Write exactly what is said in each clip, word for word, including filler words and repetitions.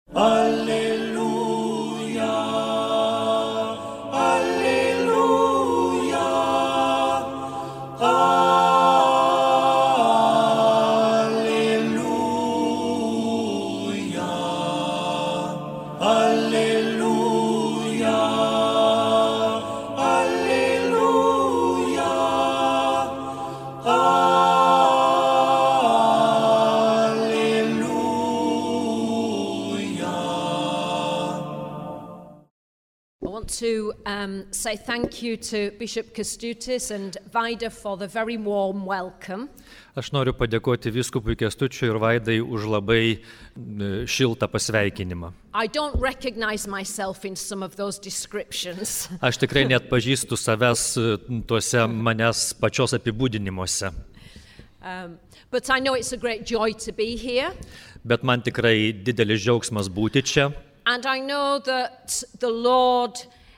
Alleluia, alleluia, alleluia, alleluia, alleluia, to um, say thank you to Bishop Kęstutis and Vaida for the very warm welcome. Aš noriu padėkoti vyskupui Kęstučiui ir Vaidai už labai šiltą pasveikinimą. I don't recognize myself in some of those descriptions. Aš tikrai net pažįstu savęs tuose manęs pačios apibūdinimuose. Um, but I know it's a great joy to be here. Bet man tikrai didelis džiaugsmas būti čia. And I know that the Lord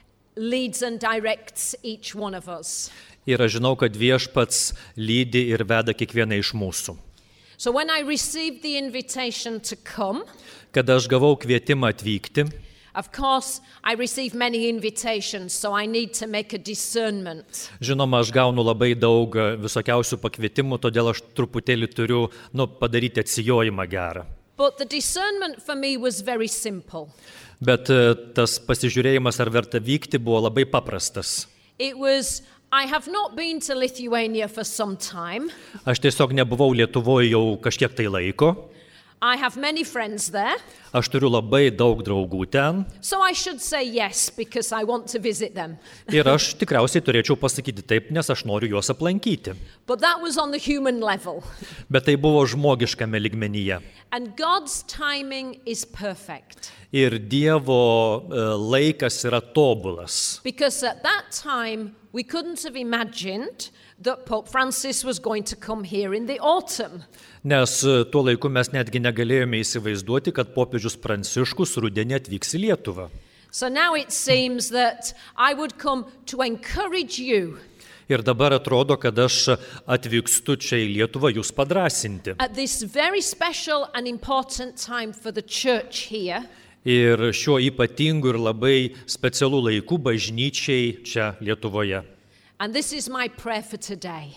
leads and directs each one of us. Ir aš žinau, kad Viešpats lydi ir veda kiekvieną iš mūsų. So when I received the invitation to come, kada aš gavau kvietimą atvykti, of course I received many invitations, so I need to make a discernment. Žinoma, aš gaunu labai daug visokiausių pakvietimų, todėl aš truputėlį turiu, nu, padaryti atsijojimą gerą. But the discernment for me was very simple. Bet tas pasižiūrėjimas, ar verta vykti, buvo labai paprastas. It was, I have not been to Lithuania for some time. Aš tiesiog nebuvau Lietuvoje jau kažkiek tai laiko. I have many friends there. Aš turiu labai daug draugų ten. So I should say yes because I want to visit them. Ir aš tikriausiai turėčiau pasakyti taip, nes aš noriu juos aplankyti. But that was on the human level. Bet tai buvo žmogiškame lygmenyje. And God's timing is perfect. Ir Dievo laikas yra tobulas. Because at that time we couldn't have imagined that Pope Francis was going to come here in the autumn. Nes tuo laiku mes netgi negalėjome įsivaizduoti, kad popiežius Pranciškus rudenį atvyks į Lietuvą. So now it seems that I would come to encourage you. Ir dabar atrodo, kad aš atvykstu čia į Lietuvą jūs padrąsinti. At this very special and important time for the church here. Ir šiuo ypatingu ir labai specialiu laiku bažnyčiai čia Lietuvoje. And this is my prayer for today.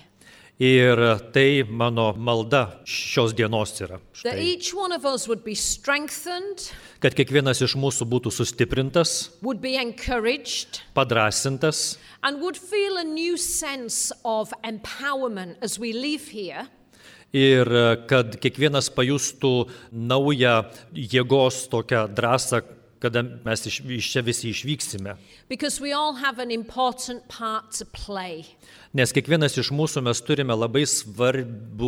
Ir tai mano malda šios dienos yra. That each one of us would be strengthened, kad kiekvienas iš mūsų būtų sustiprintas, would be encouraged, padrąsintas, and would feel a new sense of empowerment as we leave here. Ir kad kiekvienas pajustų naują jėgos tokią drąsą, kada mes iš, iš čia visi išvyksime. Because we all have an important part to play. Nes kiekvienas iš mūsų mes turime labai svarbų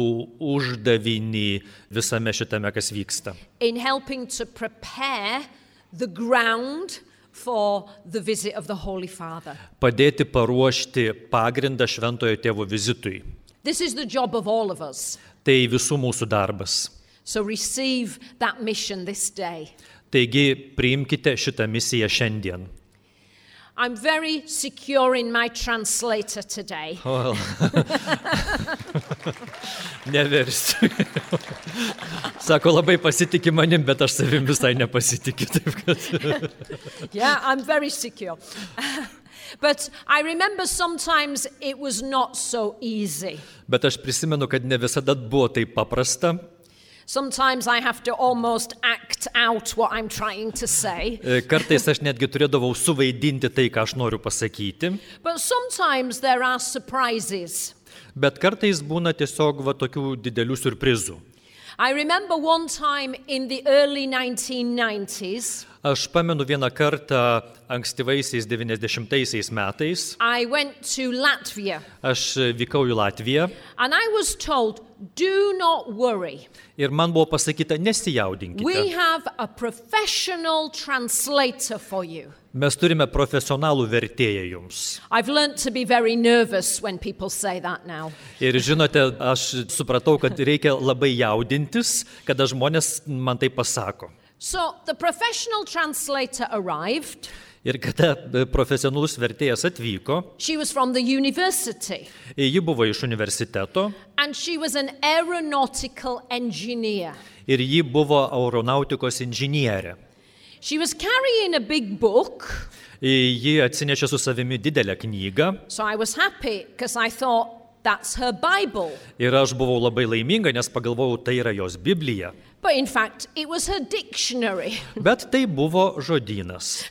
uždavinį visame šitame, kas vyksta. In helping to prepare the ground for the visit of the Holy Father. Padėti paruošti pagrindą Šventojo Tėvo vizitui. This is the job of all of us. Tai visų mūsų darbas. So receive that mission this day. Taigi priimkite šitą misiją šiandien. I'm very secure in my translator today. Well. Neversiu. Sako, labai pasitiki manim, bet aš savim visai nepasitikiu. Taip kad. Yeah, I'm very secure. But I remember sometimes it was not so easy. Bet aš prisimenu, kad ne visada buvo taip paprasta. Sometimes I have to almost act out what I'm trying to say. Kartais aš netgi turėdavau suvaidinti tai, ką aš noriu pasakyti. But sometimes there are surprises. Bet kartais būna tiesiog va tokių didelių siurprizų. I remember one time in the early nineteen nineties. Aš pamenu vieną kartą ankstyvaisiais devyniasdešimtaisiais metais. I went to Latvia. Aš vykau į Latviją. And I was told, do not worry. Ir man buvo pasakyta, nesijaudinkite. We have a professional translator for you. Mes turime profesionalų vertėją jums. I've learned to be very nervous when people say that now. Ir žinote, aš supratau, kad reikia labai jaudintis, kada žmonės man tai pasako. So the professional translator arrived. Ir kada profesionalus vertėjas atvyko, she was from the university. Ji buvo iš universiteto. And she was an aeronautical engineer. Ir ji buvo aeronautikos inžinierė. She was carrying a big book, Ji atsinešė su savimi didelę knygą so I was happy because I thought that's her Bible. ir aš buvau labai laiminga, nes pagalvojau, tai yra jos Biblija. But in fact, it was her dictionary. Bet tai buvo žodynas.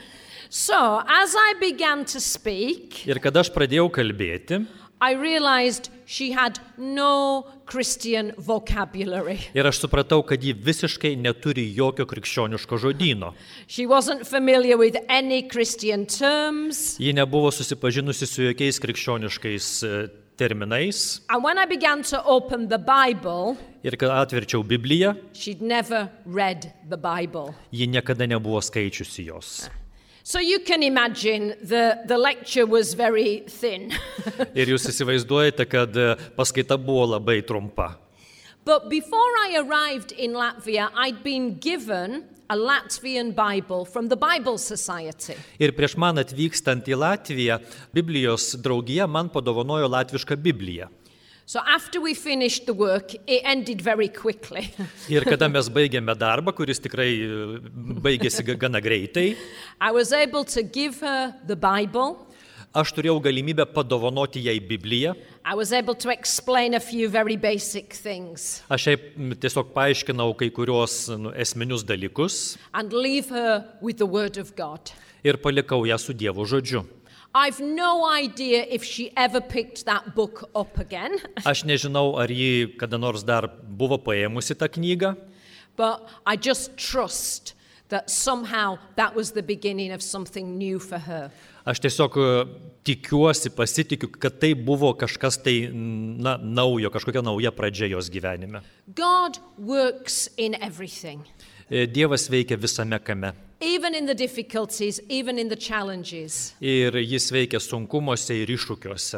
So, as I began to speak, Ir kada aš pradėjau kalbėti, I realized she had no Christian vocabulary. ir aš supratau, kad ji visiškai neturi jokio krikščioniško žodyno. She wasn't familiar with any Christian terms. Ji nebuvo susipažinusi su jokiais krikščioniškais e, terminais. And when I began to open the Bible, Ir kai atverčiau Bibliją, she'd never read the Bible. ji niekada nebuvo skaičiusi jos. So you can imagine the, the lecture was very thin. Ir jūs įsivaizduojate, kad e, paskaita buvo labai trumpa. But before I arrived in Latvia, I'd been given a Latvian Bible from the Bible Society. Ir prieš man atvykstant į Latviją, Biblijos draugija man padovanojo latvišką Bibliją. So after we finished the work, it ended very quickly. Ir kada mes baigėme darbą, kuris tikrai e, baigėsi ga- gana greitai, I was able to give her the Bible. aš turėjau galimybę padovanoti jai Bibliją. I was able to explain a few very basic things Aš jai m, tiesiog paaiškinau kai kurios nu, esminius dalykus and leave her with the Word of God. ir palikau ją su Dievo žodžiu. I've no idea if she ever picked that book up again, Aš nežinau, ar ji kada nors dar buvo paėmusi tą knygą, but I just trust that somehow that was the beginning of something new for her. aš tiesiog e, tikiuosi, pasitikiu, kad tai buvo kažkas tai na, naujo, kažkokia nauja pradžia jos gyvenime. God works in everything, E, Dievas veikia visame kame. even in the difficulties, even in the challenges. Ir jis veikia sunkumuose ir iššūkiuose.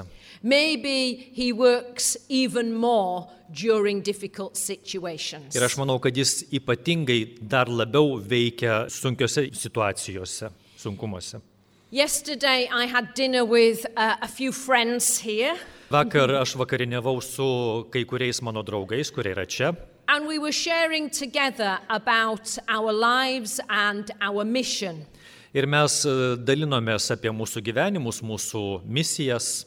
Maybe he works even more during difficult situations. Ir aš manau, kad jis ypatingai dar labiau veikia sunkiose situacijose, sunkumuose. Yesterday I had dinner with uh, a few friends here, Vakar aš vakarieniavau su kai kuriais mano draugais, kurie yra čia. and we were sharing together about our lives and our mission. Ir mes e, dalinomės apie mūsų gyvenimus, mūsų misijas.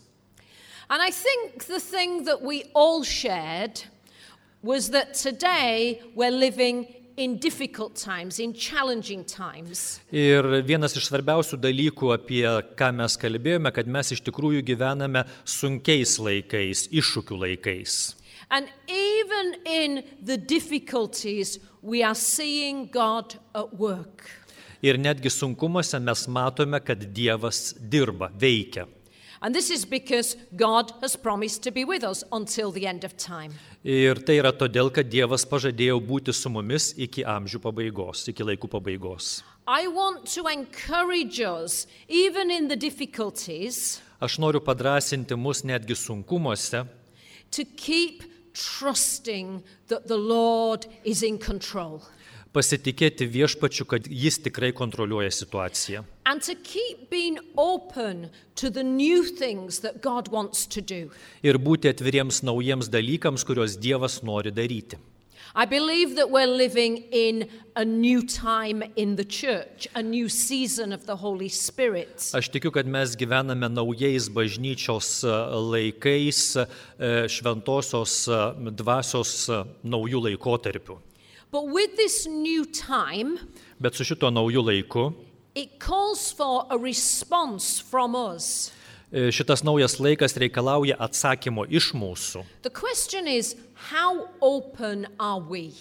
And I think the thing that we all shared was that today we're living in difficult times, in challenging times. Ir vienas iš svarbiausių dalykų, apie ką mes kalbėjome, kad mes iš tikrųjų gyvename sunkiais laikais, iššūkių laikais. And even in the difficulties, we are seeing God at work. Ir netgi sunkumuose mes matome, kad Dievas dirba, veikia. And this is because God has promised to be with us until the end of time. Ir tai yra todėl, kad Dievas pažadėjo būti su mumis iki amžių pabaigos, iki laikų pabaigos. I want to encourage us, even in the difficulties, Aš noriu padrasinti mus netgi sunkumuose, to keep trusting that the Lord is in control. pasitikėti viešpačiu, kad jis tikrai kontroliuoja situaciją. And to keep being open to the new things that God wants to do. Ir būti atviriems naujiems dalykams, kuriuos Dievas nori daryti. I believe that we're living in a new time in the church, a new season of the Holy Spirit. Aš tikiu, kad mes gyvename naujais bažnyčios e, laikais, e, šventosios e, dvasios e, naujų laikotarpių. But with this new time, Bet su šituo nauju laiku, it calls for a response from us. e, šitas naujas laikas reikalauja atsakymo iš mūsų. The question is, how open are we?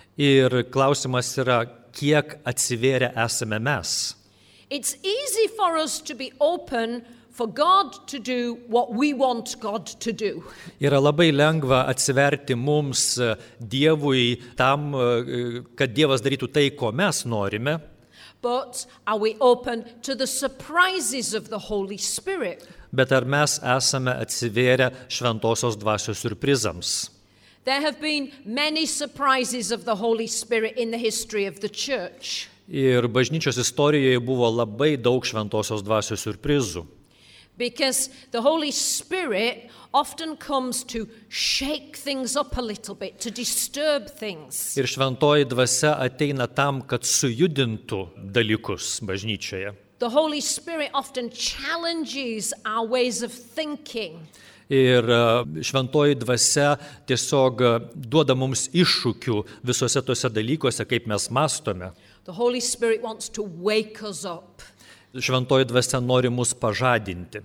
Ir klausimas yra, kiek atsivėrę esame mes. It's easy for us to be open for God to do what we want God to do. Yra labai lengva atsiverti mums e, Dievui tam, e, kad Dievas darytų tai, ko mes norime, But are we open to the surprises of the Holy Spirit? bet ar mes esame atsivėrę šventosios dvasios siurprizams. There have been many surprises of the Holy Spirit in the history of the church. Ir bažnyčios istorijoje buvo labai daug šventosios dvasios siurprizų. Because the Holy Spirit often comes to shake things up a little bit, to disturb things. Ir šventoji dvasia ateina tam, kad sujudintų dalykus bažnyčioje. The Holy Spirit often challenges our ways of thinking. Ir šventoji dvasia tiesiog duoda mums iššūkių visose tose dalykuose, kaip mes mąstome. The Holy Spirit wants to wake us up. Šventoji dvasia nori mus pažadinti.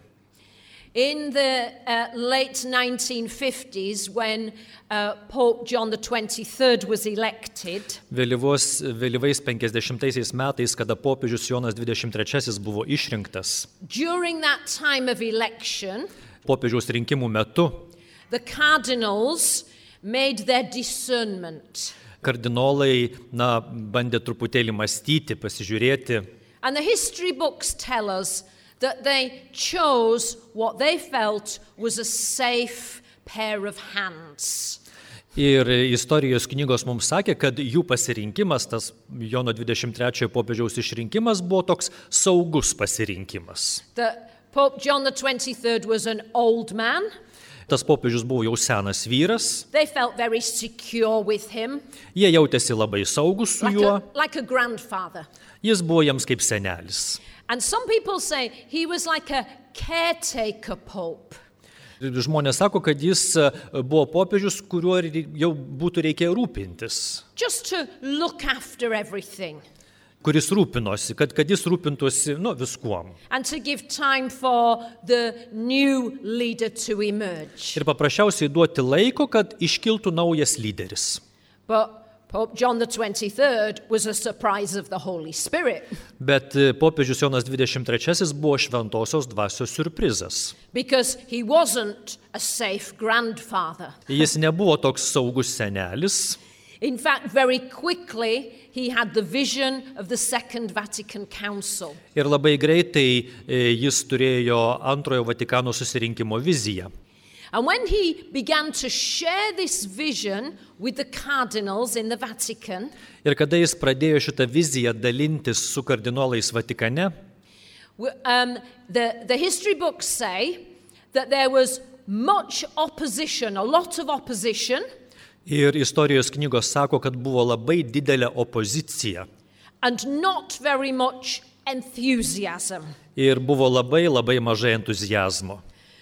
In the uh, late nineteen fifties, when uh, Pope John the twenty-third was elected, Vėlyvos, vėlyvais penkiasdešimtaisiais metais, kada popiežius Jonas dvidešimt trečiasis buvo išrinktas, during that time of election, popiežiaus rinkimų metu the cardinals made their discernment. kardinolai na, bandė truputėlį mąstyti, pasižiūrėti. And the history books tell us that they chose what they felt was a safe pair of hands. Ir istorijos knygos mums sakė, kad jų pasirinkimas, tas Jono dvidešimt trečiojo popiežiaus išrinkimas, buvo toks saugus pasirinkimas. That Pope John the twenty-third was an old man. Tas popiežius buvo jau senas vyras, They felt very secure with him, jie jautėsi labai saugus su like juo, a, like a grandfather. jis buvo jiems kaip senelis. And some people say he was like a caretaker pope. Žmonės sako, kad jis buvo popiežius, kuriuo jau būtų reikėję rūpintis, Just to look after everything kuris rūpinosi, kad, kad jis rūpintųsi nu, viskuom. and to give time for the new leader to emerge. Ir paprasčiausiai duoti laiko, kad iškiltų naujas lyderis. But Pope John the twenty-third was a surprise of the Holy Spirit, Bet popiežius Jonas dvidešimt trečiasis buvo šventosios dvasios siurprizas. because he wasn't a safe grandfather. Jis nebuvo toks saugus senelis. In fact, very quickly, he had the vision of the Second Vatican Council. Ir labai greitai e, jis turėjo antrojo Vatikano susirinkimo viziją. And when he began to share this vision with the cardinals in the Vatican, Ir kada jis pradėjo šitą viziją dalintis su kardinolais Vatikane, w- um, the, the history books say that there was much opposition, a lot of opposition, ir istorijos knygos sako, kad buvo labai didelė opozicija. and not very much enthusiasm. Ir buvo labai labai mažai entuzijazmo.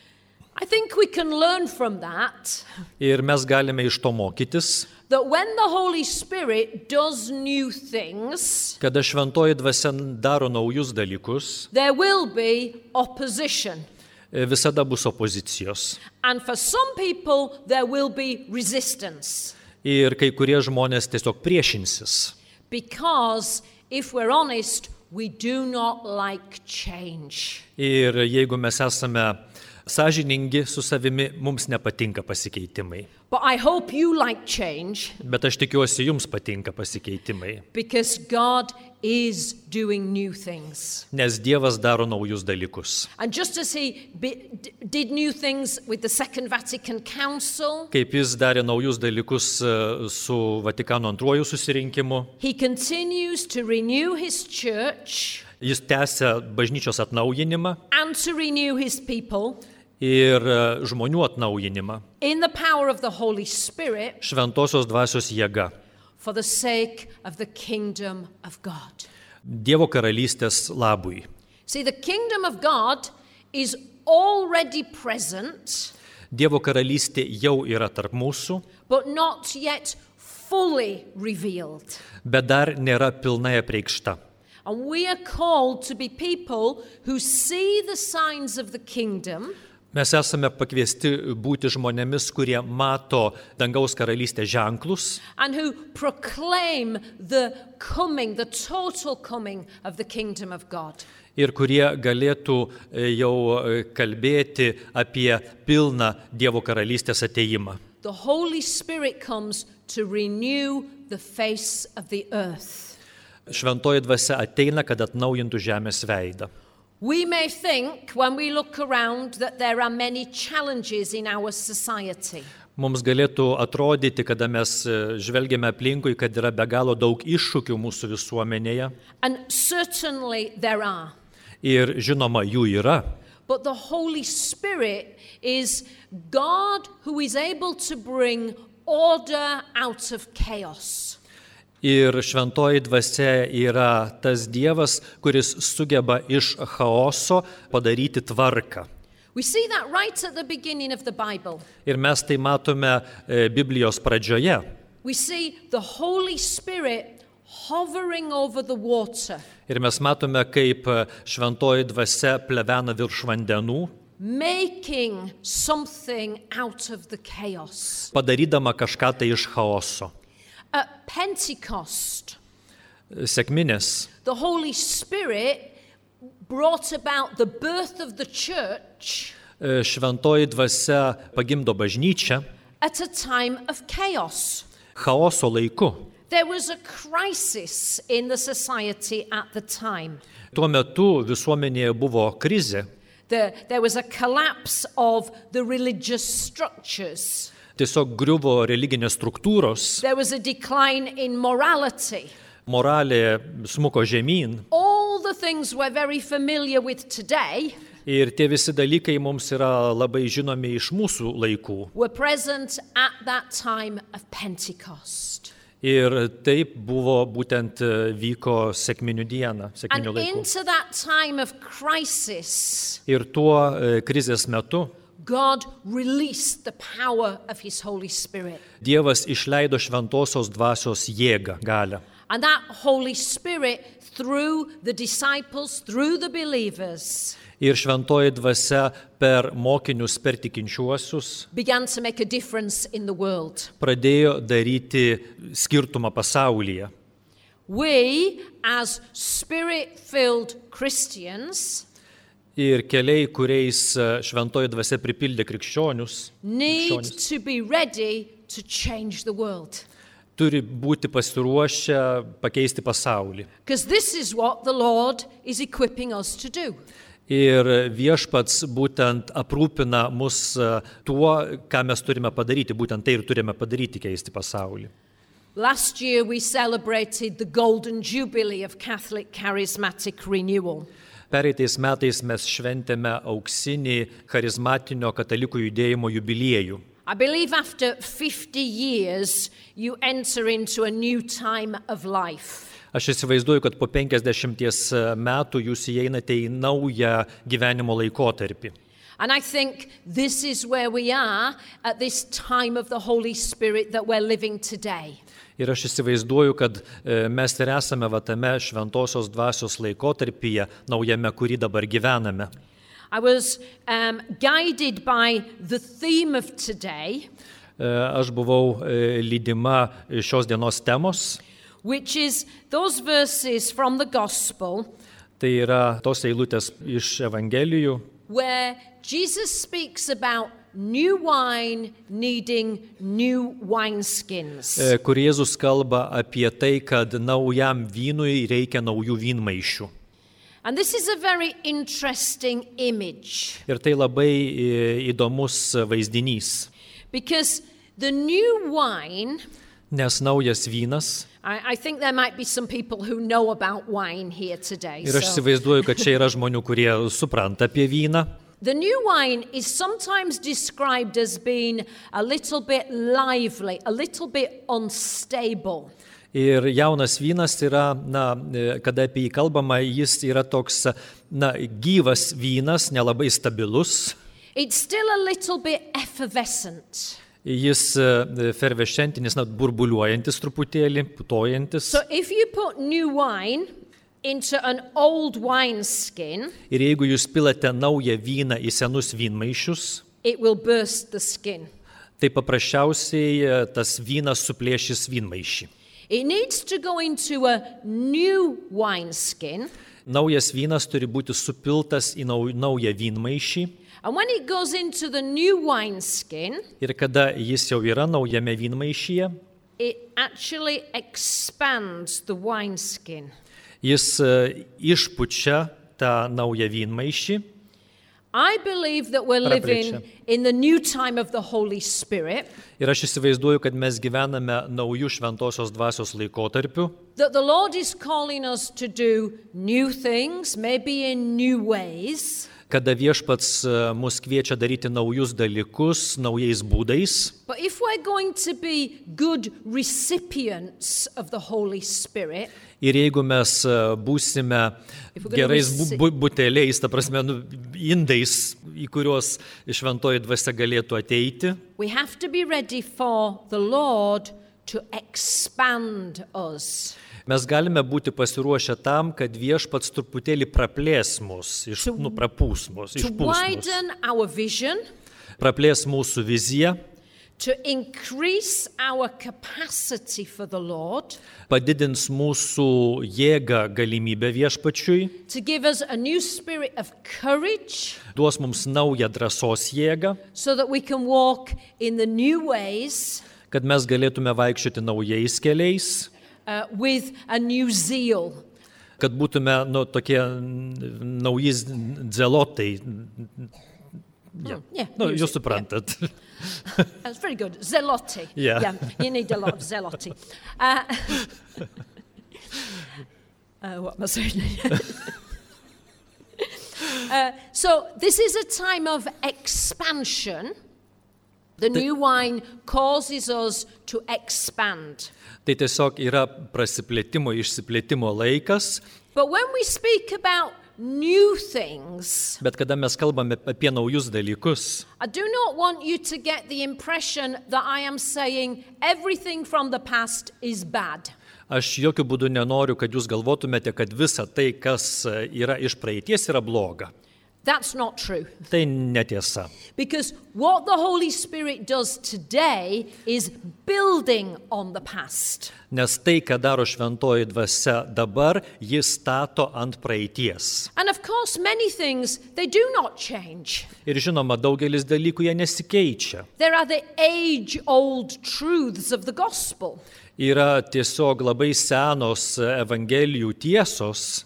I think we can learn from that Ir mes galime iš to mokytis, that when the Holy Spirit does new things, kada šventoji dvasia daro naujus dalykus, there will be opposition. e, visada bus opozicijos. And for some people, there will be resistance. Ir kai kurie žmonės tiesiog priešinsis. Because, if we're honest, we do not like change. Ir jeigu mes esame sąžiningi su savimi, mums nepatinka pasikeitimai. But I hope you like change, Bet aš tikiuosi, jums patinka pasikeitimai. because God is doing new things. Nes Dievas daro naujus dalykus. And just as He be, d- did new things with the Second Vatican Council, Kaip jis darė naujus dalykus e, su Vatikano antruoju susirinkimu, He continues to renew His church jis tęsia bažnyčios atnaujinimą and to renew His people ir e, žmonių atnaujinimą. in the power of the Holy Spirit Šventosios dvasios jėga. for the sake of the kingdom of God. Dievo karalystės labui. See, the kingdom of God is already present, Dievo karalystė jau yra tarp mūsų, but not yet fully revealed. bet dar nėra pilnai apreikšta. And we are called to be people who see the signs of the kingdom Mes esame pakviesti būti žmonėmis, kurie mato dangaus karalystės ženklus and who proclaim the coming, the total coming of the kingdom of God. ir kurie galėtų e, jau e, kalbėti apie pilną Dievo karalystės ateimą. The Holy Spirit comes to renew the face of the earth. Šventoji dvasia ateina, kad atnaujintų žemės veidą. We may think, when we look around, that there are many challenges in our society. Mums galėtų atrodyti, kada mes e, žvelgiame aplinkui, kad yra be galo daug iššūkių mūsų visuomenėje. And certainly there are. Ir žinoma, jų yra. but the Holy Spirit is God who is able to bring order out of chaos. Ir šventoji dvasia yra tas Dievas, kuris sugeba iš chaoso padaryti tvarką. We see that right at the beginning of the Bible. Ir mes tai matome Biblijos pradžioje. We see the Holy Spirit hovering over the water. Ir mes matome, kaip šventoji dvasia plevena virš vandenų, making something out of the chaos. padarydama kažką tai iš chaoso. At Pentecost, Sekminės. the Holy Spirit brought about the birth of the church Šventoji dvasia pagimdo bažnyčią at a time of chaos. chaoso laiku. There was a crisis in the society at the time. Tuo metu visuomenėje buvo krizė. The, there was a collapse of the religious structures. Tiesiog griuvo religinės struktūros, There was a decline in morality. moralė smuko žemyn All the things we're very familiar with today ir tie visi dalykai mums yra labai žinomi iš mūsų laikų. were present at that time of Pentecost. Ir taip buvo būtent vyko sekminių dieną, sekminių And laikų. into that time of crisis, Ir tuo e, krizės metu God released the power of His Holy Spirit. Dievas išleido šventosios dvasios jėgą, galią. And that Holy Spirit, through the disciples, through the believers, Ir šventoji dvasia per mokinius, per tikinčiuosius began to make a difference in the world. pradėjo daryti skirtumą pasaulyje. We, as Spirit-filled Christians, Ir keliai, kuriais šventoji dvasia pripildė krikščionius, need krikščionis, to be ready to change the world. turi būti pasiruošę pakeisti pasaulį. Because this is what the Lord is equipping us to do. Ir viešpats būtent aprūpina mus tuo, ką mes turime padaryti, būtent tai ir turime padaryti, keisti pasaulį. Last year we celebrated the Golden Jubilee of Catholic Charismatic Renewal. Pereitais metais mes šventėme auksinį charizmatinio katalikų judėjimo jubiliejų. I believe after fifty years you enter into a new time of life. Aš įsivaizduoju, kad po penkiasdešimties metų jūs įeinate į naują gyvenimo laikotarpį. And I think this is where we are at this time of the Holy Spirit that we're living today. Ir aš įsivaizduoju, kad mes ir esame va tame šventosios dvasios laikotarpyje, naujame, kurį dabar gyvename. I was um, guided by the theme of today, Aš buvau lydima šios dienos temos, which is those verses from the Gospel tai yra tos eilutės iš Evangelijų, where Jesus speaks about new wine needing new wineskins. kur Jėzus kalba apie tai, kad naujam vynui reikia naujų vynmaišių. And this is a very interesting image Ir tai labai įdomus vaizdinys, because the new wine, nes naujas vynas, I, I think there might be some people who know about wine here today. ir aš so- įsivaizduoju, kad čia yra žmonių, kurie supranta apie vyną. The new wine is sometimes described as being a little bit lively, a little bit unstable. Ir jaunas vynas yra, na, kada apie jį kalbama, jis yra toks, na, gyvas vynas, nelabai stabilus. It's still a little bit effervescent. Jis fervescentinis, na, burbuliuojantis truputėlį, putojantis. So if you put new wine into an old wineskin, Ir jeigu jūs pilate naują vyną į senus vynmaišius, it will burst the skin. tai paprasčiausiai tas vynas suplėšys vynmaišį. It needs to go into a new wineskin, Naujas vynas turi būti supiltas į nau- naują vynmaišį. and when it goes into the new wineskin, Ir kada jis jau yra naujame vynmaišyje, it actually expands the wineskin. jis e, išpučia tą naują vynmaišį. I believe that we're living Praplečia. in the new time of the Holy Spirit, Ir aš įsivaizduoju, kad mes gyvename naujų šventosios dvasios laikotarpiu, that the Lord is calling us to do new things, maybe in new ways, kada viešpats mus kviečia daryti naujus dalykus, naujais būdais. But if we're going to be good recipients of the Holy Spirit, Ir jeigu mes būsime gerais bu- bu- buteliais, ta prasme, nu, indais, į kuriuos šventoji dvasia galėtų ateiti, we have to be ready for the Lord to expand us. mes galime būti pasiruošę tam, kad viešpats truputėlį praplės mus, iš, To- nu, prapūs mus, To išpūs mus, widen our vision, praplės mūsų viziją, to increase our capacity for the Lord, padidins mūsų jėgą, galimybę viešpačiui, to give us a new spirit of courage duos mums naują drąsos jėgą, so that we can walk in the new ways kad mes galėtume vaikščioti naujais keliais, uh, with a new zeal. kad būtume nu, tokie nauji dzelotai. Ja. Yeah, Nu, use jūs it, suprantat. That's very good. Zelotti. Yeah. You need a lot of zelotti. Uh, uh, what am I saying? uh, so this is a time of expansion. The new wine causes us to expand. Tai tiesiog yra prasiplėtimo, išsiplėtimo laikas, But when we speak about new things, bet kada mes kalbame apie naujus dalykus, I do not want you to get the impression that I am saying everything from the past is bad. aš jokių būdų nenoriu, kad jūs galvotumėte, kad visa tai, kas yra iš praeities, yra bloga. That's not true. Tai netiesa. Because what the Holy Spirit does today is building on the past. Nes tai, ką daro šventoji dvasia dabar, jis stato ant praeities. And of course, many things, they do not change. Ir žinoma, daugelis dalykų jie nesikeičia. There are the age-old truths of the gospel. Yra tiesiog labai senos evangelijų tiesos.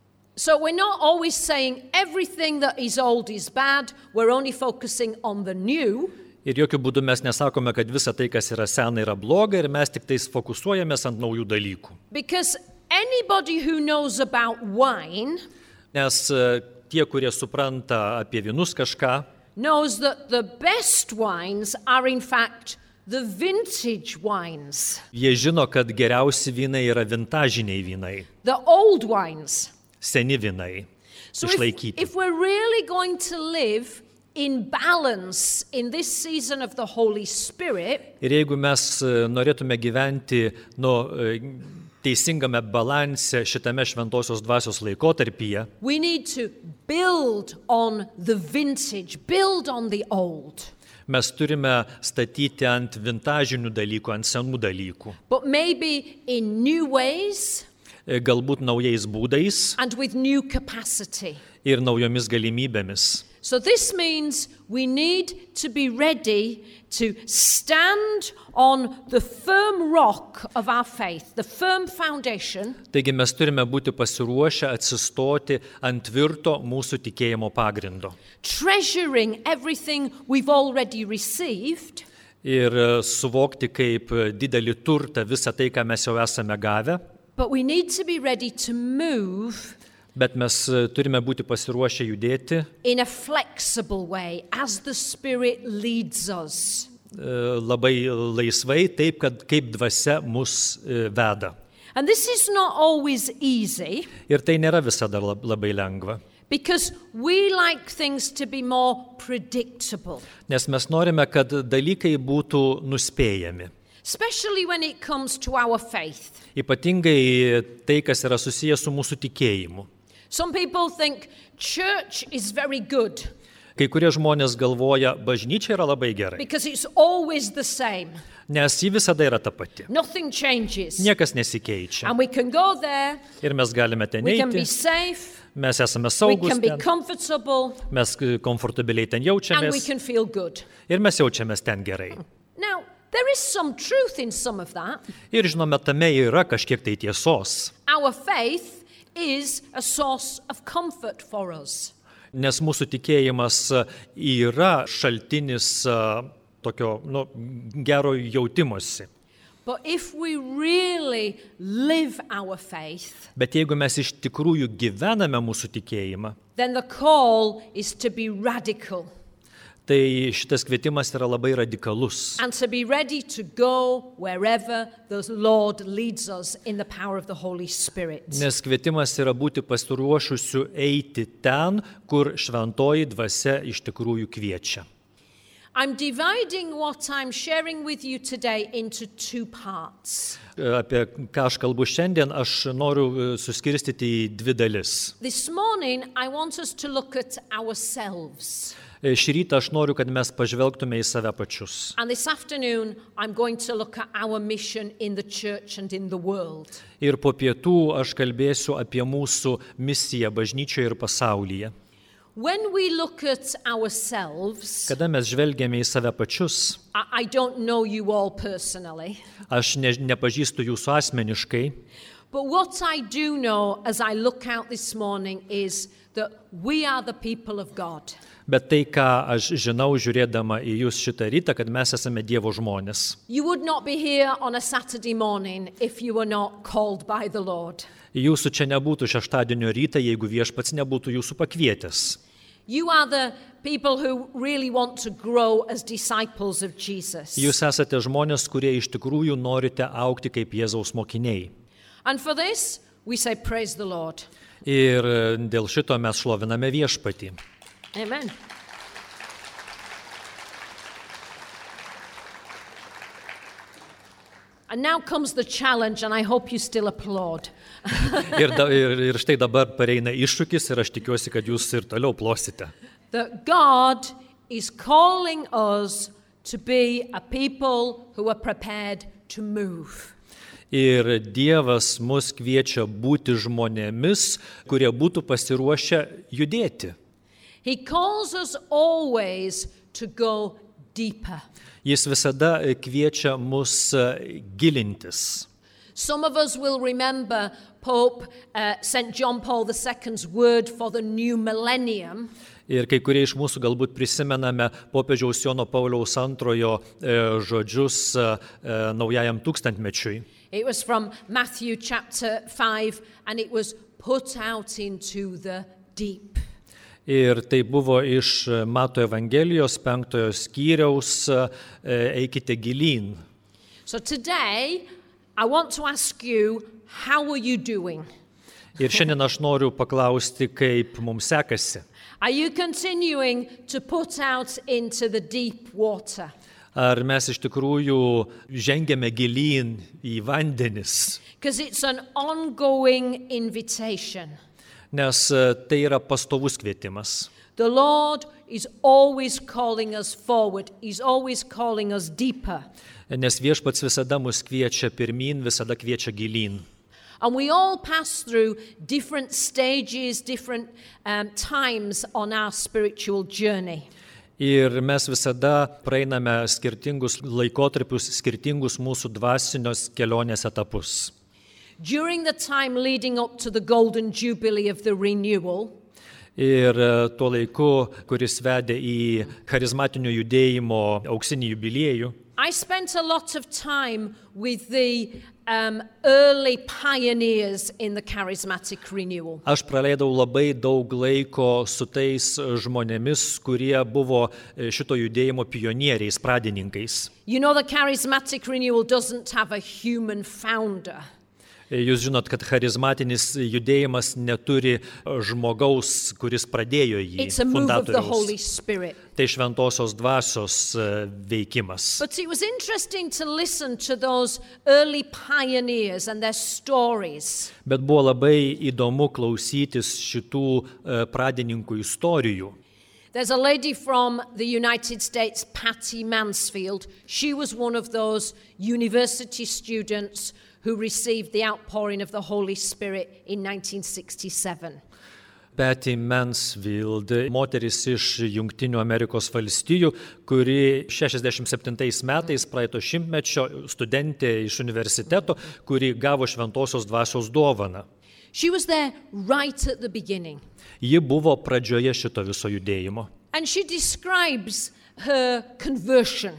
So we're not always saying everything that is old is bad. We're only focusing on the new. Ir jokių būdų mes nesakome, kad visa tai, kas yra sena, yra bloga ir mes tik tais fokusuojamės ant naujų dalykų. Because anybody who knows about wine Nes e, tie, kurie supranta apie vynus kažką, knows that the best wines are in fact the vintage wines, jie žino, kad geriausi vynai yra vintažiniai vynai, the old wines. seni vynai, So if, išlaikyti. if we're really going to live in balance in this season of the Holy Spirit, Ir jeigu mes e, norėtume gyventi nu, e, teisingame balanse šitame šventosios dvasios laikotarpyje, we need to build on the vintage, build on the old. mes turime statyti ant vintažinių dalykų, ant senų dalykų. But maybe in new ways E, Galbūt naujais būdais and with new capacity. ir naujomis galimybėmis. So this means we need to be ready to stand on the firm rock of our faith, the firm foundation, Taigi mes turime būti pasiruošę atsistoti ant tvirto mūsų tikėjimo pagrindo. treasuring everything we've already received, Ir e, suvokti kaip didelį turtą visą tai, ką mes jau esame gavę, but we need to be ready to move bet mes e, turime būti pasiruošę judėti in a flexible way as the Spirit leads us. e, labai laisvai, taip, kad kaip dvasia mus e, veda. And this is not always easy Ir tai nėra visada lab- labai lengva, because we like things to be more predictable, nes mes norime, kad dalykai būtų nuspėjami. especially when it comes to our faith. Ypatingai tai, kas yra susijęs su mūsų tikėjimu. Some people think church is very good Kai kurie žmonės galvoja, bažnyčia yra labai gerai, because it's always the same. nes ji visada yra ta pati. Nothing changes. Niekas nesikeičia. And we can go there, Ir mes galime ten we can be eiti, safe, mes esame we saugus can be ten, comfortable, mes komfortabiliai ten and we jaučiamės can feel good. ir mes jaučiamės ten gerai. Now, there is some truth in some of that. Ir žinome, tame yra kažkiek tai tiesos, Our faith is a source of comfort for us. nes mūsų tikėjimas yra šaltinis a, tokio nu, gero jautimosi. But if we really live our faith, Bet jeigu mes iš tikrųjų gyvename mūsų tikėjimą, then the call is to be radical tai šitas kvietimas yra labai radikalus. and to be ready to go wherever the Lord leads us in the power of the Holy Spirit. Nes kvietimas yra būti pasiruošusiu eiti ten, kur šventoji dvasia iš tikrųjų kviečia. I'm dividing what I'm sharing with you today into two parts. Apie ką aš kalbu šiandien, aš noriu suskirstyti į dvi dalis. This morning, I want us to look at ourselves. Šį rytą aš noriu, kad mes pažvelgtume į save pačius. And this afternoon, I'm going to look at our mission in the church and in the world. Ir po pietų aš kalbėsiu apie mūsų misiją bažnyčioje ir pasaulyje. When we look at ourselves, Kada mes žvelgiame į save pačius, I, I don't know you all personally, aš ne, nepažįstu jūsų asmeniškai, but what I do know as I look out this morning is that we are the people of God. bet tai, ką aš žinau žiūrėdama į jūs šitą rytą, kad mes esame Dievo žmonės. You would not be here on a Saturday morning if you were not called by the Lord. Jūsų čia nebūtų šeštadienio rytą, jeigu viešpats nebūtų jūsų pakvietęs. You are the people who really want to grow as disciples of Jesus. Jūs esate žmonės, kurie iš tikrųjų norite augti kaip Jėzaus mokiniai. And for this, we say, praise the Lord. Ir dėl šito mes šloviname viešpatį. Amen. And now comes the challenge, and I hope you still applaud. Ir, da, ir, ir štai dabar pareina iššūkis ir aš tikiuosi, kad jūs ir toliau plosite. That God is calling us to be a people who are prepared to move. Ir Dievas mus kviečia būti žmonėmis, kurie būtų pasiruošę judėti. He calls us always to go deeper. Jis visada kviečia mus gilintis. Some of us will remember Pope uh, Saint John Paul the Second's word for the new millennium. Ir kai kurie iš mūsų galbūt prisimename popiežiaus Jono Pauliaus antrojo e, žodžius e, naujajam tūkstantmečiui. It was from Matthew chapter five, and it was put out into the deep. Ir tai buvo iš Mato Evangelijos penktojo skyriaus e, eikite gilyn. So today, I want to ask you, how are you doing? Ir šiandien aš noriu paklausti, kaip mums sekasi. Are you continuing to put out into the deep water? Ar mes iš tikrųjų žengiame gilyn į vandenis? Because it's an ongoing invitation. Nes e, tai yra pastovus kvietimas. The Lord is always calling us forward. He's always calling us deeper. Nes viešpats visada mus kviečia pirmyn, visada kviečia gilyn. And we all pass through different stages, different um, times on our spiritual journey. Ir mes visada praeiname skirtingus laikotarpius, skirtingus mūsų dvasinios kelionės etapus. During the time leading up to the golden jubilee of the renewal, Ir tuo laiku, kuris vedė į charizmatinio judėjimo auksinį jubiliejų, I spent a lot of time with the um, early pioneers in the charismatic renewal. aš praleidau labai daug laiko su tais žmonėmis, kurie buvo šito judėjimo pionieriais, pradininkais. You know, the charismatic renewal doesn't have a human founder. Jūs žinot, kad charizmatinis judėjimas neturi žmogaus, kuris pradėjo jį, It's a move of the Holy fundatoriaus. Spirit. Tai šventosios dvasios e, veikimas. But it was interesting to listen to those early pioneers and their stories. Bet buvo labai įdomu klausytis šitų e, pradininkų istorijų. There's a lady from the United States, Patty Mansfield. She was one of those university students who received the outpouring of the Holy Spirit in nineteen sixty-seven. Patty Mansfield, moteris iš Jungtinių Amerikos valstijų, kuri šešiasdešimt septintais metais praeito šimtmečio studentė iš universiteto, kuri gavo šventosios dvasios dovaną. She was there right at the beginning. Ji buvo pradžioje šito viso judėjimo. And she describes her conversion.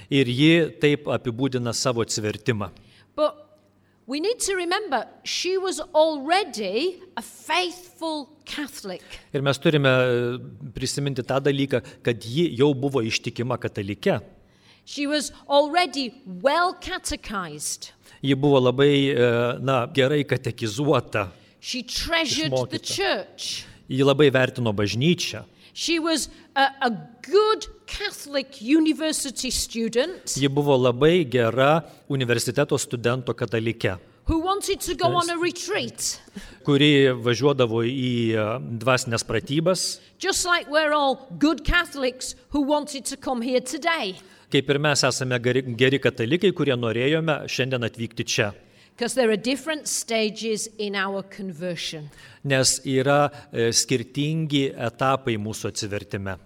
Ir ji taip apibūdina savo atsivertimą. But we need to remember she was already a faithful Catholic. Ir mes turime prisiminti tą dalyką, kad ji jau buvo ištikima katalikė. She was already well catechized. Ji buvo labai na, gerai katekizuota. She treasured the Išmokyta. church. Ji labai vertino bažnyčią. She was a, a good Catholic university student Ji buvo labai gera universiteto studento katalikė, who wanted to go on a retreat, kuri važiuodavo į e, dvasinės pratybas, just like we're all good Catholics who wanted to come here today. kaip ir mes esame geri, geri katalikai, kurie norėjome šiandien atvykti čia. Because there are different stages in our conversion. Nes yra e, skirtingi etapai mūsų atsivertime.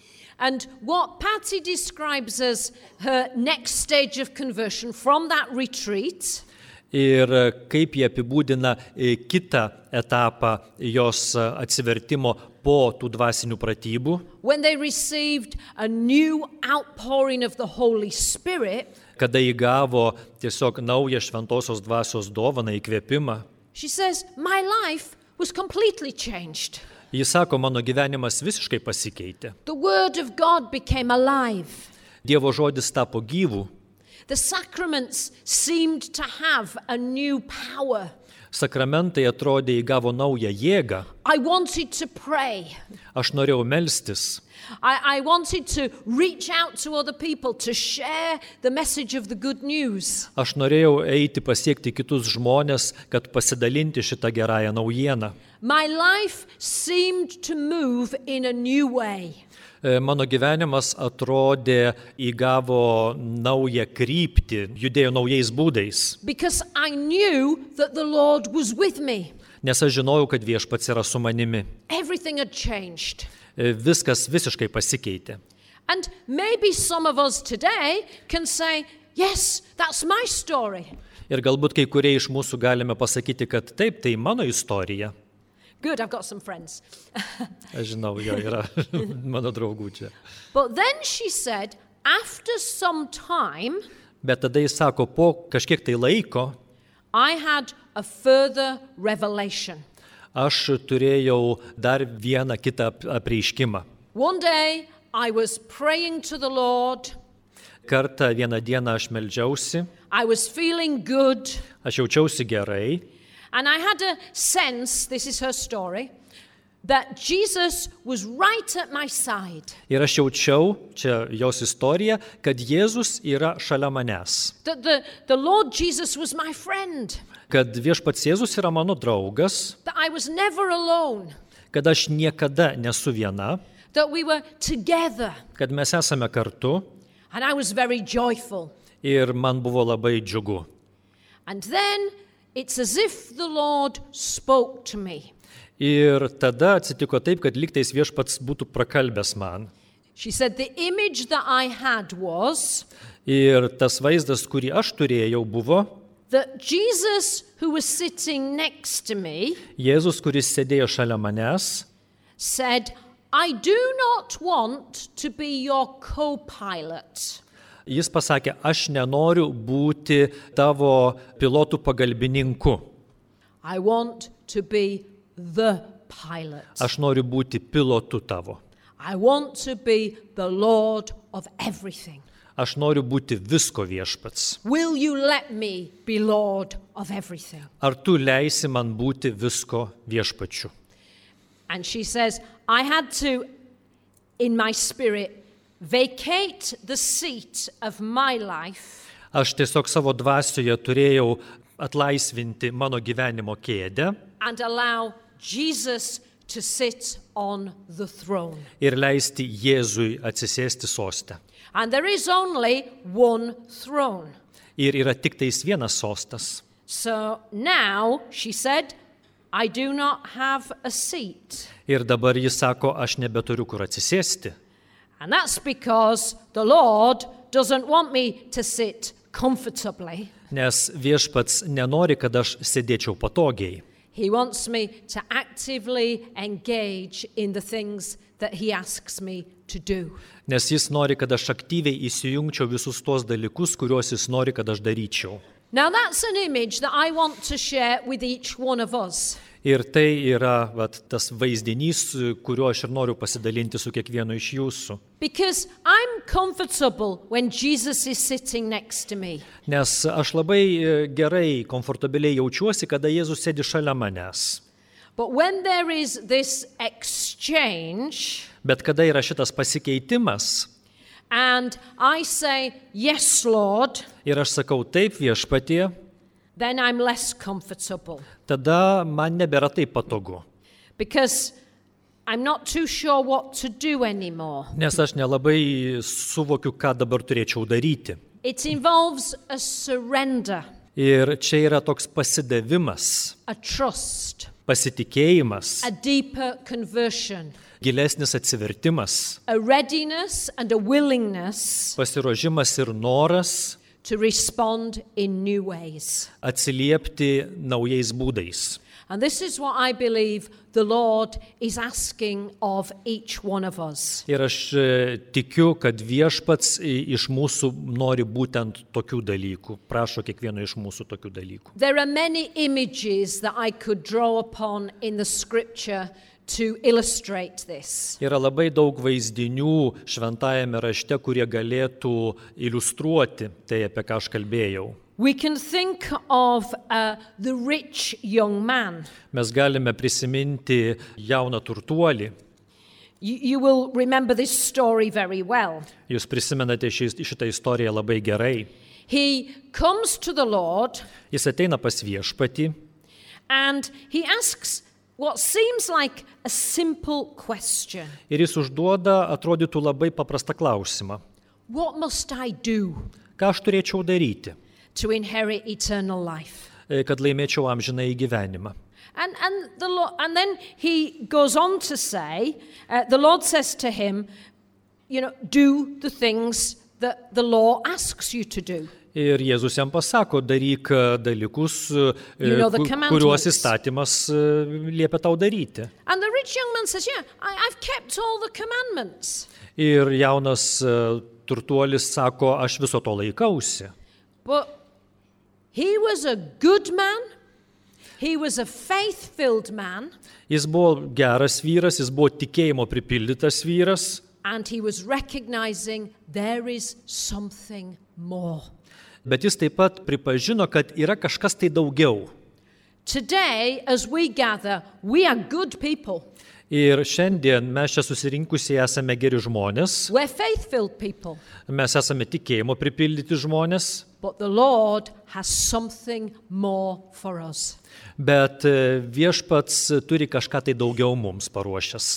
And what Patty describes as her next stage of conversion from that retreat Ir e, kaip jie apibūdina e, kitą etapą jos e, atsivertimo po tų dvasinių pratybų, when they received a new outpouring of the Holy Spirit, kada įgavo tiesiog naują šventosios dvasios dovaną, įkvėpimą. she says, my life was completely changed. Jis sako, mano gyvenimas visiškai pasikeitė. The Word of God became alive. Dievo žodis tapo gyvų. The sacraments seemed to have a new power. Sakramentai atrodė įgavo naują jėgą. I wanted to pray. Aš norėjau melstis. I, I wanted to reach out to other people to share the message of the good news. Aš norėjau eiti pasiekti kitus žmonės, kad pasidalinti šitą gerąją naujieną. My life seemed to move in a new way. E, Mano gyvenimas atrodė įgavo naują kryptį, judėjo naujais būdais. Because I knew that the Lord was with me. Nes aš žinojau, kad Viešpats yra su manimi. Everything had changed. E, Viskas visiškai pasikeitė. And maybe some of us today can say, yes, that's my story. Ir galbūt kai kurie iš mūsų galime pasakyti, kad taip, tai mano istorija. Good, I've got some friends. Aš žinau, jo yra mano draugų čia. But then she said, after some time, Bet tada jis sako, po kažkiek tai laiko I had a further revelation. aš turėjau dar vieną kitą ap- apreiškimą. One day, I was praying to the Lord. Kartą vieną dieną aš meldžiausi, I was feeling good. aš jaučiausi gerai And I had a sense, this is her story, that Jesus was right at my side. ir aš jaučiau, čia jos istorija, kad Jėzus yra šalia manęs. That the, the Lord Jesus was my friend. Kad Viešpats Jėzus yra mano draugas, That I was never alone. kad aš niekada nesu viena, That we were together. kad mes esame kartu And I was very joyful. ir man buvo labai džiugu. And then it's as if the Lord spoke to me. Ir tada atsitiko taip, kad lygtais Viešpats būtų prakalbęs man. She said, the image that I had was Ir tas vaizdas, kurį aš turėjau, buvo that Jesus, who was sitting next to me, Jėzus, kuris sėdėjo šalia manęs, said, I do not want to be your co-pilot. jis pasakė, aš nenoriu būti tavo pilotų pagalbininku. I want to be the pilot. Aš noriu būti pilotu tavo. I want to be the Lord of everything. Aš noriu būti visko Viešpats. Will you let me be Lord of everything? Ar tu leisi man būti visko Viešpačiu? And she says, I had to, in my spirit, vacate the seat of my life Aš tiesiog savo dvasioje turėjau atlaisvinti mano gyvenimo kėdę and allow Jesus to sit on the throne. ir leisti Jėzui atsisėsti sostę. And there is only one throne. Ir yra tik tais vienas sostas. So now, she said, I do not have a seat. Ir dabar jis sako, aš nebeturiu kur atsisėsti. And that's because the Lord doesn't want me to sit comfortably. Nes Viešpats nenori, kad aš sėdėčiau patogiai. He wants me to actively engage in the things that he asks me to do. Nes jis nori, kad aš aktyviai įsijungčiau visus tuos dalykus, kuriuos jis nori, kad aš daryčiau. Now that's an image that I want to share with each one of us. Ir tai yra vat, tas vaizdinys, kuriuo aš ir noriu pasidalinti su kiekvienu iš jūsų. Because I'm comfortable when Jesus is sitting next to me. Nes aš labai gerai, komfortabiliai jaučiuosi, kada Jėzus sėdi šalia manęs. But when there is this exchange, Bet kada yra šitas pasikeitimas, and I say, yes, Lord, ir aš sakau taip viešpatie, then I'm less comfortable. tada man nebėra taip patogu. Because I'm not too sure what to do anymore. Nes aš nelabai suvokiu, ką dabar turėčiau daryti. It involves a surrender, Ir čia yra toks pasidavimas, a trust, pasitikėjimas, a deeper conversion, gilesnis atsivertimas, a readiness and a willingness pasiruošimas ir noras to respond in new ways. atsiliepti naujais būdais. And this is what I believe the Lord is asking of each one of us. Ir aš e, tikiu, kad viešpats i- iš mūsų nori būtent tokių dalykų, prašo kiekvieno iš mūsų tokių dalykų. There are many images that I could draw upon in the scripture to illustrate this. Yra labai daug vaizdinių šventajame rašte, kurie galėtų iliustruoti tai, apie ką aš kalbėjau. We can think of uh, the rich young man. Mes galime prisiminti jauną turtuolį. You, you will remember this story very well. Jūs prisimenate šį, šitą istoriją labai gerai. He comes to the Lord Jis ateina pas viešpatį and he asks what seems like a simple question. ir jis užduoda, atrodytų labai paprastą klausimą. What must I do Ką aš turėčiau daryti, to inherit eternal life? e, kad laimėčiau amžiną į gyvenimą? And, and, the Lord, and then he goes on to say, uh, the Lord says to him, you know, do the things that the law asks you to do. Ir Jėzus jam pasako, daryk e, dalykus, e, You know the ku- commandments. kuriuos įstatymas e, liepia tau daryti. And the rich young man says, yeah, I, I've kept all the commandments. Ir jaunas e, turtuolis sako, aš viso to laikausi. But he was a good man. He was a faith-filled man. Jis buvo geras vyras, jis buvo tikėjimo pripildytas vyras. And he was recognizing there is something more. Bet jis taip pat pripažino, kad yra kažkas tai daugiau. Today, as we gather, we are good people. Ir šiandien mes čia susirinkusiai esame geri žmonės, We're faith-filled people. mes esame tikėjimo pripildyti žmonės, But the Lord has something more for us. bet e, viešpats turi kažką tai daugiau mums paruošęs.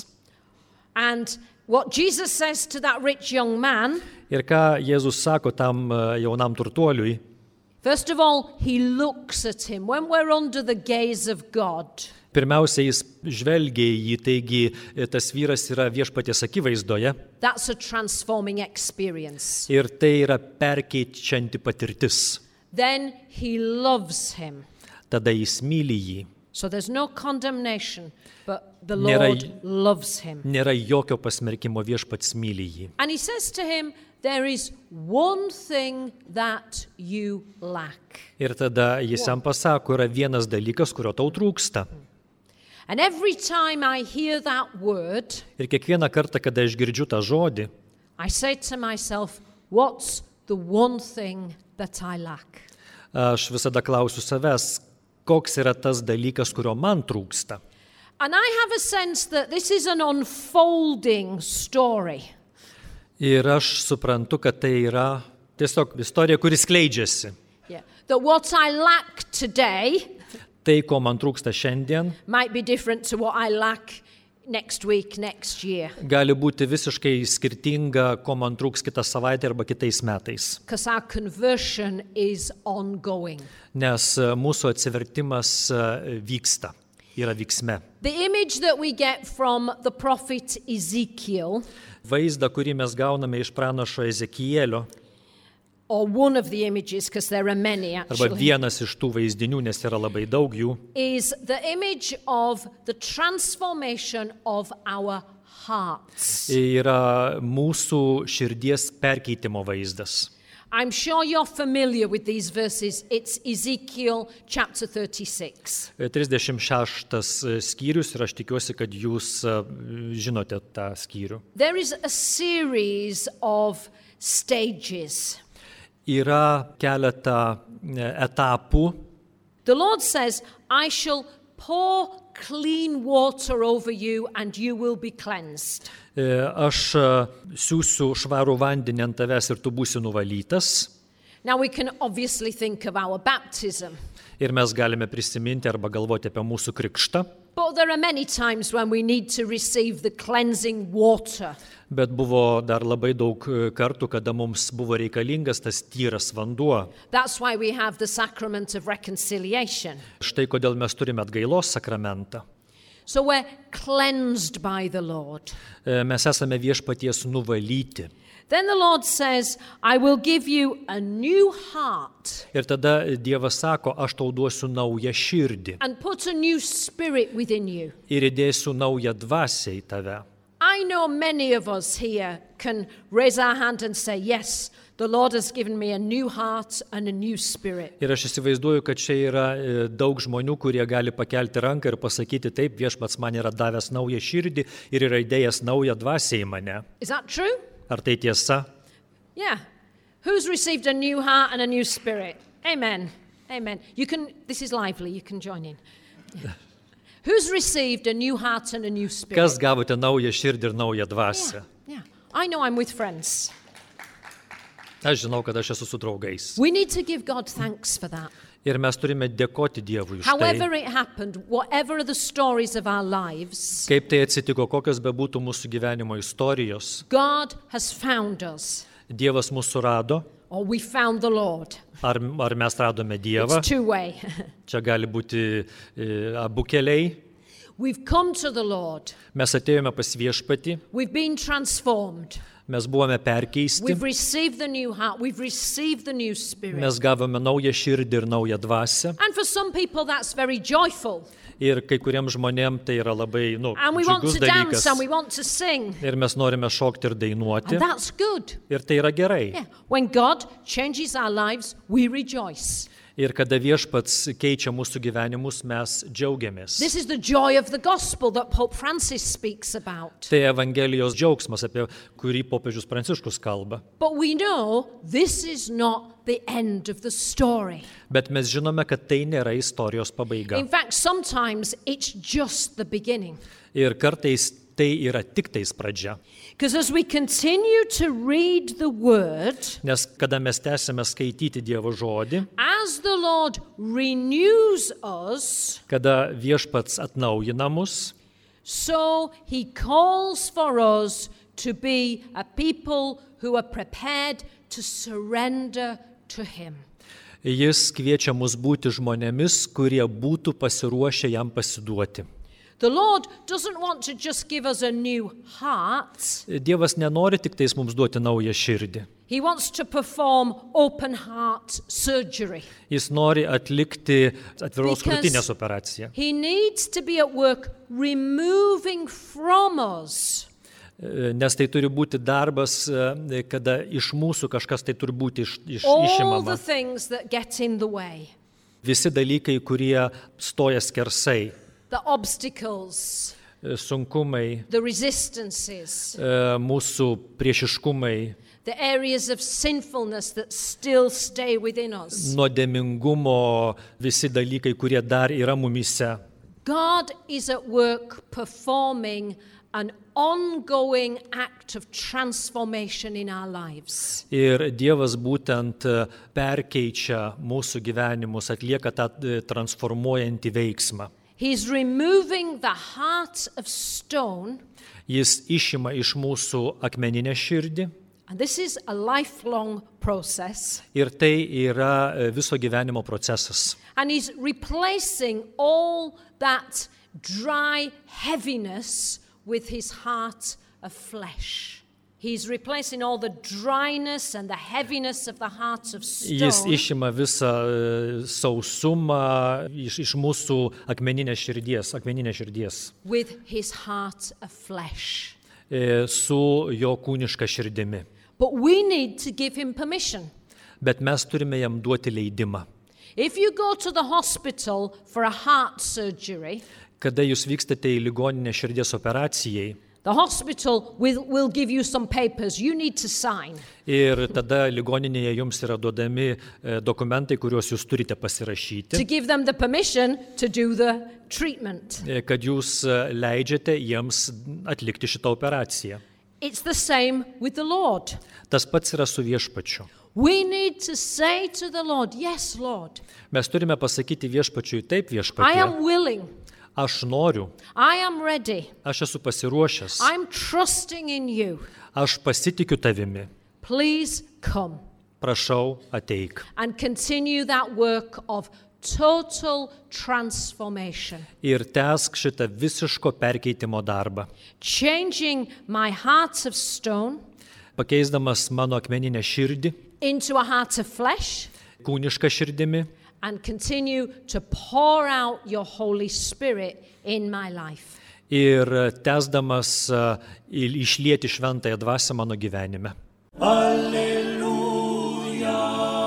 And what Jesus says to that rich young man, Ir ką Jėzus sako tam e, jaunam turtuoliui, first of all, he looks at him. When we're under the gaze of God, pirmiausia, jis žvelgia į jį, taigi e, tas vyras yra viešpaties akivaizdoje that's a transforming experience. ir tai yra perkeičianti patirtis. Then he loves him. Tada jis myli jį. So there's no condemnation, but the Nėra- Lord loves him. Nėra jokio pasmerkimo, viešpats myli jį. And he says to him, there is one thing that you lack. Ir tada jis jam pasako, yra vienas dalykas, kurio tau trūksta. And every time I hear that word, Ir kiekvieną kartą, kada aš girdžiu tą žodį, I say to myself, what's the one thing that I lack? aš visada klausiu savęs, koks yra tas dalykas, kurio man trūksta. And I have a sense that this is an unfolding story. Ir aš suprantu, kad tai yra tiesiog istorija, kuris skleidžiasi. Yeah. That what I lack today Tai, ko man trūksta šiandien, might be different to what I lack next week, next year. gali būti visiškai skirtinga, ko man trūks kitą savaitę arba kitais metais. Because our conversion is ongoing. Nes e, mūsų atsivertimas e, vyksta, yra vyksme. The image that we get from the prophet Ezekiel, Vaizdą, kurį mes gauname iš pranašo Ezekielio, or one of the images, because there are many arba actually, vienas iš tų vaizdinių, nes yra labai daug jų, is the image of the transformation of our hearts. yra mūsų širdies perkeitimo vaizdas. I'm sure you're familiar with these verses. It's Ezekiel chapter thirty-six. trisdešimt šeštas skyrius ir aš tikiuosi, kad jūs žinote tą skyrių. There is a series of stages. Yra keletą etapų. The Lord says, I shall pour clean water over you and you will be cleansed. Aš siųsiu švarų vandenį ant tavęs ir tu būsi nuvalytas. Now we can obviously think of our baptism. Ir mes galime prisiminti arba galvoti apie mūsų krikštą. But there are many times when we need to receive the cleansing water. Bet buvo dar labai daug kartų, kada mums buvo reikalingas tas tyras vanduo. That's why we have the sacrament of reconciliation. Štai kodėl mes turime atgailos sakramentą. So we're cleansed by the Lord. Mes esame viešpaties nuvalyti. Then the Lord says, I will give you a new heart. Ir tada Dievas sako, aš tau duosiu naują širdį. And put a new spirit within you. Ir įdėsiu naują dvasią į tave. I know many of us here can raise our hand and say, yes, the Lord has given me a new heart and a new spirit. Ir aš įsivaizduoju, kad čia yra daug žmonių, kurie gali pakelti ranką ir pasakyti, taip, viešpats man yra davęs naują širdį ir yra įdėjęs naują dvasią į mane. Is that true? Ar tai tiesa? Yeah. Who's received a new heart and a new spirit? Amen. Amen. You can, this is lively, you can join in. Yeah. Who's received a new heart and a new spirit? Kas gavote naują širdį ir naują dvasią? Yeah, yeah. I know I'm with friends. Aš žinau, kad aš esu su draugais. We need to give God thanks for that. Ir mes turime dėkoti Dievui už tai. However it happened, whatever are the stories of our lives, Kaip tai atsitiko, kokios bebūtų mūsų gyvenimo istorijos, God has found us. Dievas mūsų rado, Or we found the Lord. ar, ar mes radome Dievą. It's two way. Čia gali būti e, abu keliai. We've come to the Lord. Mes atėjome pas viešpatį, We've been transformed. mes buvome perkeisti, We've received the new heart. We've received the new spirit. mes gavome naują širdį ir naują dvasią. And for some people that's very joyful. Ir kai kuriems žmonėms tai yra labai, nu, And we want džiugus to dance dalykas. and we want to sing. Ir mes norime šokti ir dainuoti. And that's good. Ir tai yra gerai. Yeah. When God changes our lives, we rejoice. Ir kada viešpats keičia mūsų gyvenimus, mes džiaugiamės. This is the joy of the gospel that Pope Francis speaks about. Tai Evangelijos džiaugsmas, apie kurį popiežius Pranciškus kalba. But we know this is not the end of the story. Bet mes žinome, kad tai nėra istorijos pabaiga. In fact, sometimes it's just the beginning. Ir kartais tai yra tik tais pradžia. Because as we continue to read the word, Nes kada mes tęsime skaityti Dievo žodį, as the Lord renews us, kada viešpats atnaujina mus, so he calls for us to be a people who are prepared to surrender to him. jis kviečia mus būti žmonėmis, kurie būtų pasiruošę jam pasiduoti. The Lord doesn't want to just give us a new heart. Dievas nenori tik tais mums duoti naują širdį. He wants to perform open heart surgery. Jis nori atlikti atviros Because krūtinės operaciją. He needs to be at work removing from us Nes tai turi būti darbas, kada iš mūsų kažkas tai turi būti iš, iš, all išimama. the things that get in the way. Visi dalykai, kurie stoja skersai, The obstacles, sunkumai, the resistances, mūsų priešiškumai, the areas of sinfulness that still stay within us. nuodėmingumo, visi dalykai, kurie dar yra mumise. God is at work performing an ongoing act of transformation in our lives. Ir Dievas būtent perkeičia mūsų gyvenimus, atlieka tą transformuojantį veiksmą. He's removing the heart of stone, Jis išima iš mūsų akmeninę širdį and this is a lifelong process, ir tai yra viso gyvenimo procesas. and he's replacing all that dry heaviness with his heart of flesh. He's replacing all the dryness and the heaviness of the heart of Jis stone išima visą e, sausumą iš, iš mūsų akmeninės širdies, akmeninės širdies with his heart of flesh. e, su jo kūniška širdimi. But we need to give him permission. Bet mes turime jam duoti leidimą. If you go to the hospital for a heart surgery, Kada jūs vykstate į ligoninę širdies operacijai, the hospital will, will give you some papers you need to sign. ir tada ligoninėje jums yra duodami e, dokumentai, kuriuos jūs turite To pasirašyti, give them the permission to do the treatment. e, kad jūs e, leidžiate jiems atlikti šitą operaciją. It's the same with the Lord. Tas pats yra su viešpačiu. We need to say to the Lord, yes, Lord, Mes turime pasakyti viešpačiui, taip I viešpatie, am willing, aš noriu, I am ready, aš esu pasiruošęs, I'm trusting in you. aš pasitikiu tavimi, Please come prašau ateik. and continue that work of total transformation, Ir tęsk šitą visiško perkeitimo darbą, changing my heart of stone pakeisdamas mano akmeninę širdį, into a heart of flesh, kūnišką širdimi, and continue to pour out your Holy Spirit in my life. ir tęsdamas a, il- išlieti šventąją dvasią mano gyvenime. Alleluia,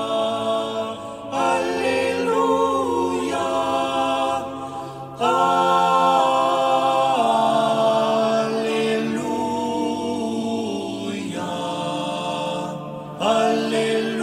alleluia, alleluia, alleluia.